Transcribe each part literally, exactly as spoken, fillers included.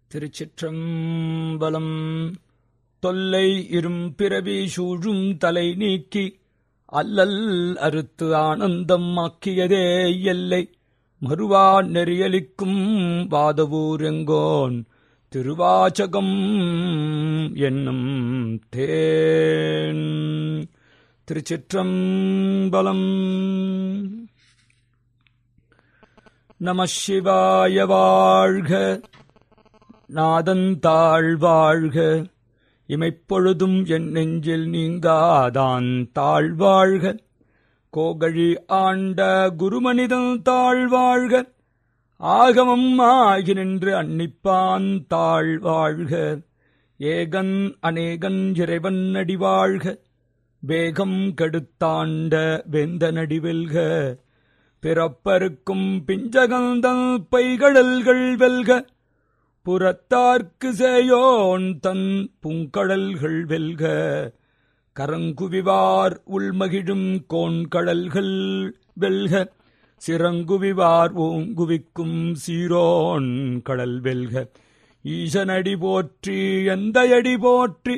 திருச்சிற்றம்பலம். தொல்லை இரும் பிறவி சூழும் தலை நீக்கி அல்லல் அறுத்து ஆனந்தம் ஆக்கியதே எல்லை மறுவா நெறியலிக்கும் வாதவூரெங்கோன் திருவாச்சகம் என்னும் தேன். திருச்சிற்றம்பலம். நம சிவாய வாழ்க. நாதந்தாள் வாழ்க. இமைப்பொழுதும் என் நெஞ்சில் நீங்காதான் தாழ்வாழ்க. கோகழி ஆண்ட குருமனிதன் தாழ்வாழ்க. ஆகமம் ஆகி நின்று அன்னிப்பான் தாழ்வாழ்க. ஏகன் அநேகன் இறைவன் அடிவாழ்க. வேகம் கெடுத்தாண்ட வேந்தனடி வெல்க. பிறப்பருக்கும் பிஞ்சகந்தன் பைகடல்கள் வெல்க. புறத்தார்க்கு சேயோன் தன் பூங்கடல்கள் வெல்க. கரங்குவிவார் உள்மகிழும் கோண்கடல்கள் வெல்க. சிறங்குவிவார் ஓங்குவிக்கும் சீரோன் கடல் வெல்க. ஈசனடி போற்றி எந்தையடி போற்றி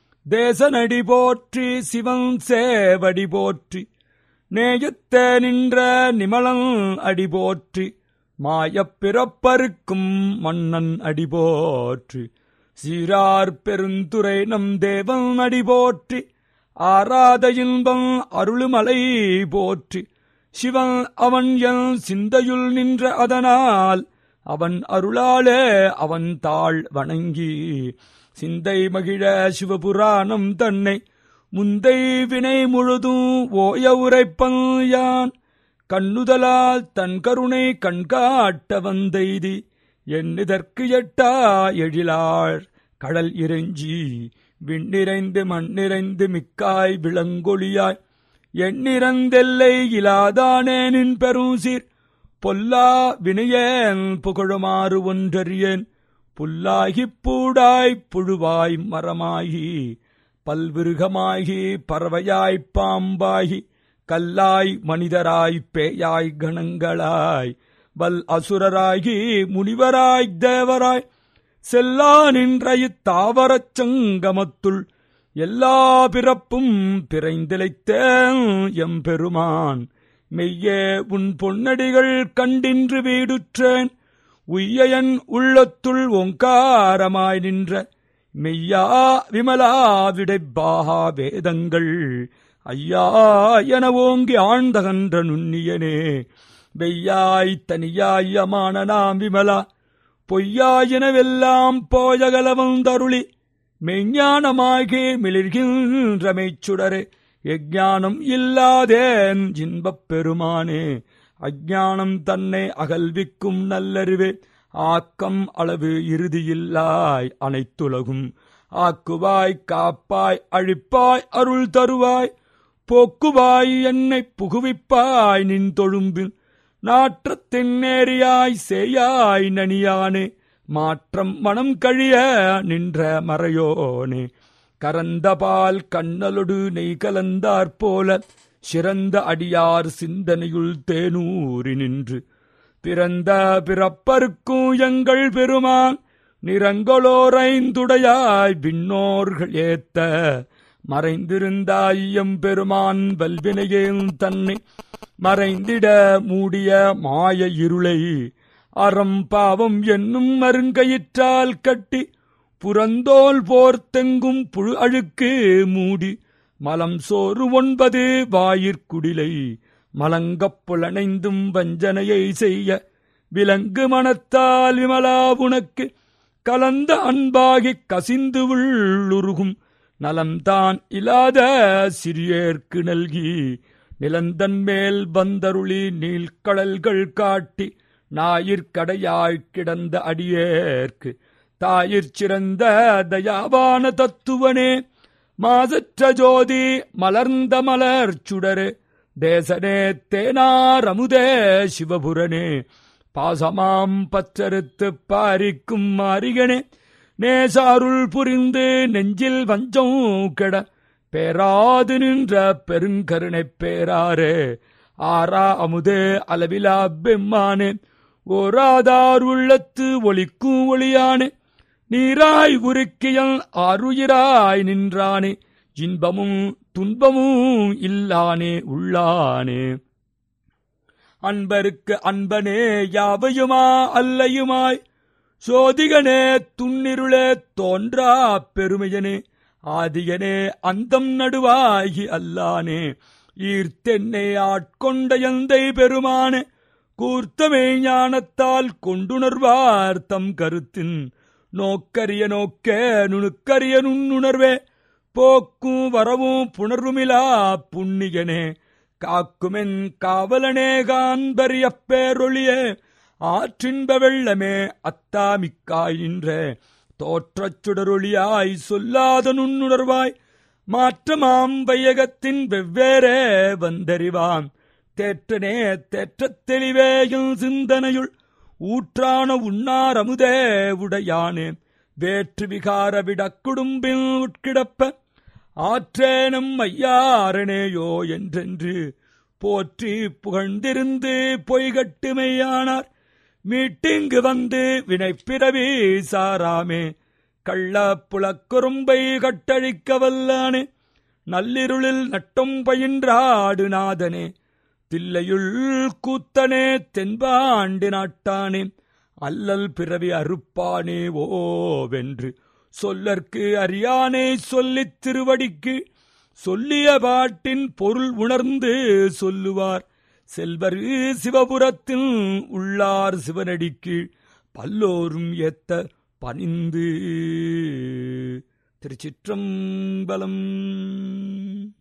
தேசனடி போற்றி சிவன் சேவடி போற்றி நேயத்தே நின்ற நிமலன் அடி போற்றி மாயப் பிறப்பருக்கும் மன்னன் அடி போற்றி சீரார் பெருந்துரை நம் தேவன் அடி போற்றி ஆராத இன்பம் அருளுமலை போற்றி சிவன் அவன் என் சிந்தையுள் நின்ற அதனால் அவன் அருளாலே அவன் தாள் வணங்கி சிந்தை மகிழ சிவபுராணம் தன்னை முந்தை வினை முழுதும் ஓய உரைப்பன் யான் கண்ணுதலால் தன் கருணை கண்காட்ட வந்தெய்தி எண்ணிதற்கு எட்டா எழிலார் கடல் இறைஞ்சி விண்ணிறைந்து மண்ணிறைந்து மிக்காய் விளங்கொழியாய் எண்ணிறந்தெல்லை இலாதானே நின் பெருசீர் பொல்லா வினையேன் புகழுமாறு ஒன்றறியேன் புல்லாகிப் பூடாய் புழுவாய் மரமாகி பல்விருகமாகி பறவையாய்ப் பாம்பாகி கல்லாய் மனிதராய் பேயாய் கணங்களாய் வல் அசுரராகி முனிவராய் தேவராய் செல்லா நின்ற இத்தாவரச் சங்கமத்துள் எல்லா பிறப்பும் பிறைந்திலைத்தேன் எம்பெருமான் மெய்யே உன் பொன்னடிகள் கண்டின்று வீடுற்றேன் உய்யன் உள்ளத்துள் ஓங்காரமாய் நின்ற மெய்யா விமலா விடைப்பாகா வேதங்கள் ஐயா என ஓங்கி ஆழ்ந்தகன்ற நுண்ணியனே வெய்யாய் தனியாய் அமானனாம் விமலா பொய்யாயினவெல்லாம் போயகலவம் தருளி மெய்ஞானமாகி மிளிர்கின்ற மெய்ச்சுடரே எஞ்ஞானம் இல்லாதேன் இன்பப் பெருமானே அஞ்ஞானம் தன்னை அகல்விக்கும் நல்லறிவே ஆக்கம் அளவு இறுதியில்லாய் அனைத்துலகும் ஆக்குவாய் காப்பாய் அழிப்பாய் அருள் தருவாய் போக்குவாய் என்னை புகுவிப்பாய் நின் தொழும்பில் நாற்றத்தின் நேரியாய் சேயாய் நனியானே மாற்றம் மனம் கழிய நின்ற மறையோனே கரந்தபால் கண்ணலொடு நெய் கலந்தாற்போல சிறந்த அடியார் சிந்தனையுள் தேனூறி நின்று பிறந்த பிறப்பருக்கும் எங்கள் பெருமான் நிறங்களோரைந்துடையாய் விண்ணோர்கள் ஏத்த மறைந்திருந்தாய் எம்பெருமான் வல்வினையேன் தன்னை மறைந்திட மூடிய மாய இருளை அறம் பாவம் என்னும் மருங்கயிற்றால் கட்டி புறந்தோல் போர்த்தெங்கும் புழு அழுக்கு மூடி மலம் சோறு ஒன்பது வாயிற்குடிலை மலங்கப் புலனைந்தும் வஞ்சனையை செய்ய விலங்கு மனத்தால் விமலா உனக்கு கலந்த அன்பாகிக் கசிந்து உள்ளுருகும் நலம்தான் இல்லாத சிறியேற்கு நல்கி நிலந்தன் மேல் வந்தருளி நீள்கடல்கள் காட்டி ஞாயிற்கடையாய்க் கிடந்த அடியேற்கு தாயிற் சிறந்த தயாவான தத்துவனே மாசற்ற ஜோதி மலர்ந்த மலர் சுடரே தேசனே தேனார் அமுதே சிவபுரனே பாசமாம் பற்றறுத்துப் பாரிக்கும் மாரிகனே நேசாருள் புரிந்து நெஞ்சில் வஞ்சம் கெட பேராது நின்ற பெருங்கருணைப் பேராரே ஆரா அமுதே அளவிலா பெம்மானே ஓராதார் உள்ளத்து ஒளிக்கும் ஒளியானே நீராய் உருக்கியல் ஆருயிராய் நின்றானே இன்பமும் துன்பமும் இல்லானே உள்ளானே. அன்பருக்கு அன்பனே யாவையுமா அல்லையுமாய் சோதிகனே துன்னிருளே தோன்றா பெருமையனே ஆதியனே அந்தம் நடுவாகி அல்லானே. ஈர்த்தென்னை ஆட்கொண்ட எந்தை பெருமானே கூர்த்தமே ஞானத்தால் கொண்டுணர்வார் தம் கருத்தின் நோக்கரிய நோக்கே நுணுக்கரிய நுண்ணுணர்வே போக்கும் வரவும் புணர்வுமிலா புண்ணியனே காக்குமென் காவலனே காண்பரிய பேரொழியே ஆற்றின்ப வெள்ளமே அத்தாமிக்காய் நின்ற தோற்றச் சுடரொளியாய் சொல்லாத நுண்ணுணர்வாய் மாற்றமாம் வையகத்தின் வெவ்வேறே வந்தறிவாம் தேற்றனே தேற்றத் தெளிவேயும் சிந்தனையுள் ஊற்றான உண்ணார் அமுதே உடையானே. வேற்று விகார விடக்குடும்பில் உட்கிடப்ப ஆற்றேனும் ஐயாரனேயோ என்றென்று போற்றி புகழ்ந்திருந்து பொய்கட்டுமையானார் மீட்டிங்கு வந்து வினைப்பிறவி சாராமே. கள்ள புலக்குறும்பை கட்டழிக்க வல்லானே நள்ளிருளில் நட்டம் பயின்றாடு நாதனே தில்லையுள் கூத்தனே தென்பாண்டி நாட்டானே அல்லல் பிறவி அறுப்பானே ஓவென்று சொல்லற்கு அறியானே சொல்லித் திருவடிக்கு சொல்லிய பாட்டின் பொருள் உணர்ந்து சொல்லுவார் செல்வர் சிவபுரத்தில் உள்ளார் சிவனடிக்கு பல்லோரும் ஏத்த பணிந்து. திருச்சிற்றம்பலம்.